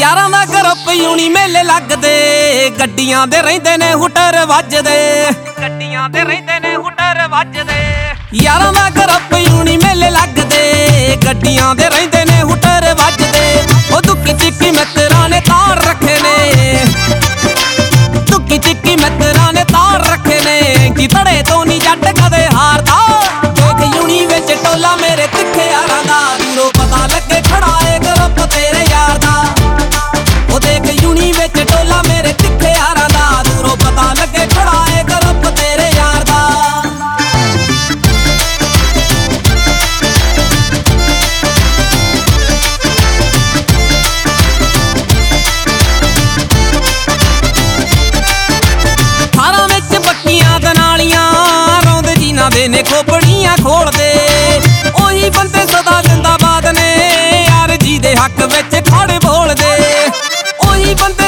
यारां दा group uni मेले लगदे, गड्डियां दे रहिंदे ने हुटर वजदे, गड्डियां दे रहिंदे ने हुटर वजदे। यारां दा ग्रुप यूनी मेले लगदे, गड्डियां दे रहिंदे ने हुटर वजदे। ओ दुक्की चिक्की मित्तरां ने तार रखे ने, दुक्की चिक्की मित्तरां ने तार रखे ने, कि धड़े तो नी जट कदे हारदा। देख यूनी विच टोला मेरे तिखे यारां दा, दूरों पता लगे खड़ा ए ग्रुप तेरे यार दा। ओ देख यूनी विच टोला मेरे तिखे यारां दा, दूरों पता लगे खड़ा ए ग्रुप तेरे यार दा। थारां विच पक्कियां दनालियां रौंद जीना दे ने खोपड़ियां खोलदे, ओही बंदे सदा जिंदाबाद ने यार जी दे हक विच खड़े बोलदे। ओही बंदे